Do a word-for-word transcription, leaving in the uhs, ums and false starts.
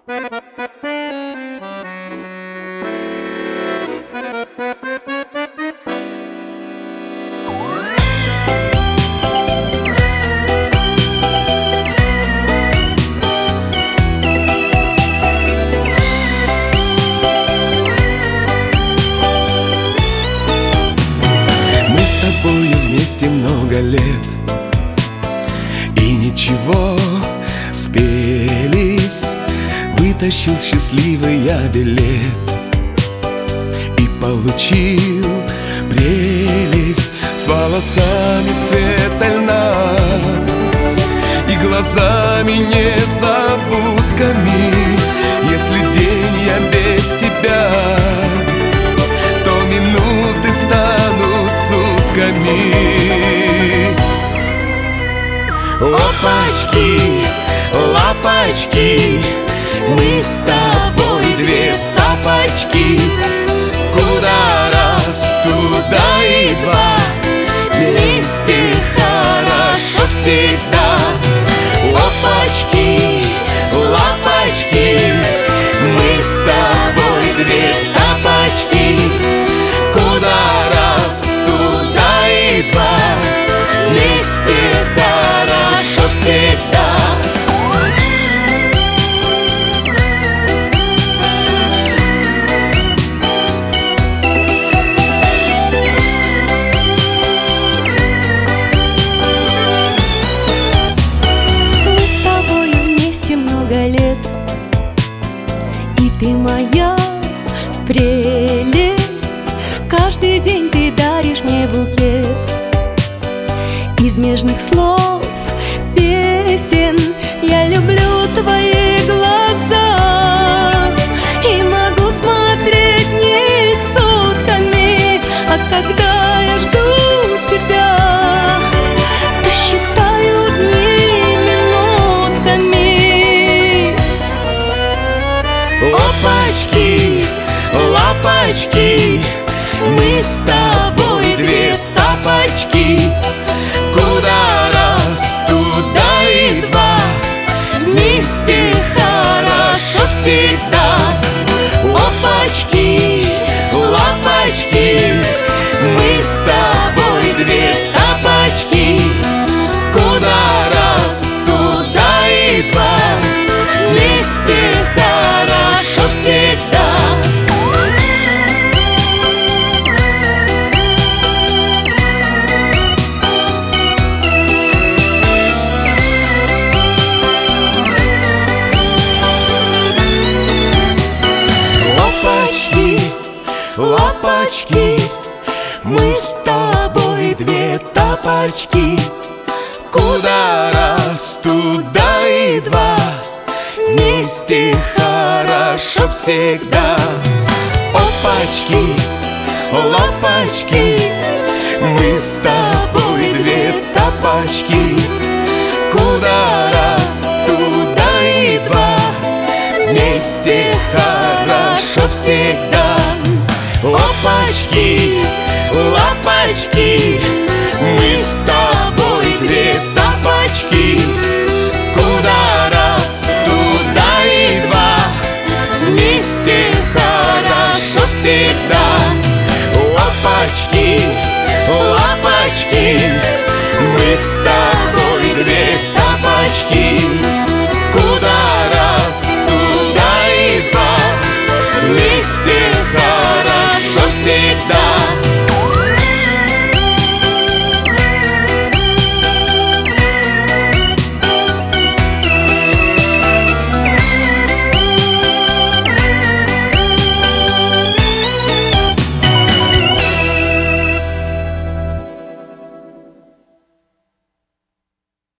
Вместе много лет, и ничего, спелись. Вытащил счастливый я билет и получил прелесть. С волосами цвета льна и глазами незабудками. Если день я без тебя, то минуты станут сутками. Опачки, лапочки, мы с тобой две тапочки. Куда раз, туда и два, вместе хорошо всегда. Опачки, лапочки, мы с тобой две тапочки. Куда раз, туда и два, вместе хорошо всегда. Мы с тобою вместе много лет, и ты моя прелесть. Каждый день ты даришь мне букет из нежных слов, песен. Я люблю твои глаза и могу смотреть в них сутками. А когда я жду тебя, то считаю дни минутками. Опачки, лапочки, мы с тобой две тапочки. Куда раз, туда и два, вместе хорошо всегда. Опачки, лапочки, мы с тобой две тапочки. Куда раз, туда и два, вместе хорошо всегда. Лапочки, мы с тобой две тапочки. Куда раз, туда и два, вместе хорошо всегда. Опачки, лапочки, мы с тобой две тапочки. Куда раз, туда и два, вместе хорошо всегда. Опачки, лапочки, мы с тобой две тапочки. Куда раз, туда и два, вместе хорошо всегда. Опачки, лапочки, мы с тобой две тапочки. Куда